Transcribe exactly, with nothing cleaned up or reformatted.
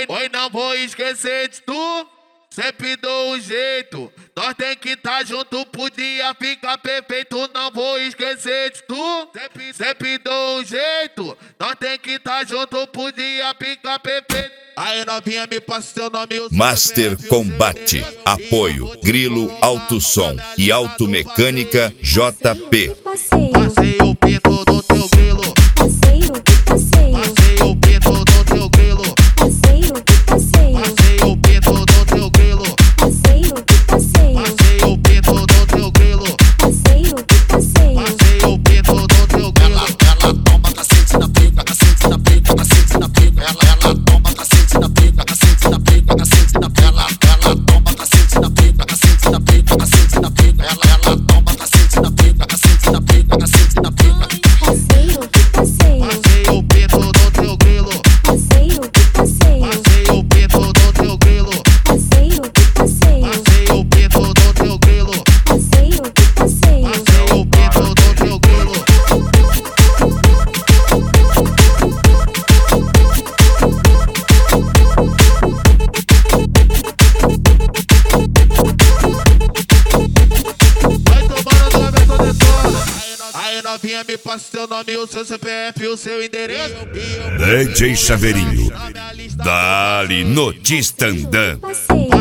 Oi, oi, não vou esquecer de tu. Sempre dou um jeito, nós tem que tá junto, podia ficar perfeito. Não vou esquecer de tu. Sempre, sempre dou um jeito, nós tem que tá junto, podia ficar perfeito. Aí novinha, me passa seu nome. Master Combate, apoio Grilo Auto Som e Automecânica J P. Passei o pinto do teu grilo. Passeio, passeio. Passei o pinto do teu grilo. Passeio, passeio. Passei o pinto do teu grilo. Passeio, passeio. Passei o pinto do teu grilo. Passeio, passeio. Passei o pinto do teu grilo. Ela toma cacete na pica, cacete na pica, cacete na pica. Ela, ela toma cacete na pica, cacete na pica, cacete na pica. Ela, ela toma cacete na pica, cacete na pica, cacete na pica. Ela, ela toma cacete na pica, cacete na pica, cacete na pica. Passeio, passeio. Passei o pinto do teu grilo. Passeio, passeio. Passei o pinto do teu grilo. Passeio, passeio. Passei o pinto do teu grilo. Passeio, passeio. Passei o pinto do teu grilo. Vai tomando tua vez toda toda. Aí novinha, me passa seu nome, o seu C P F e o seu endereço. D J Chaveirinho, dali no Distandã. Passeio.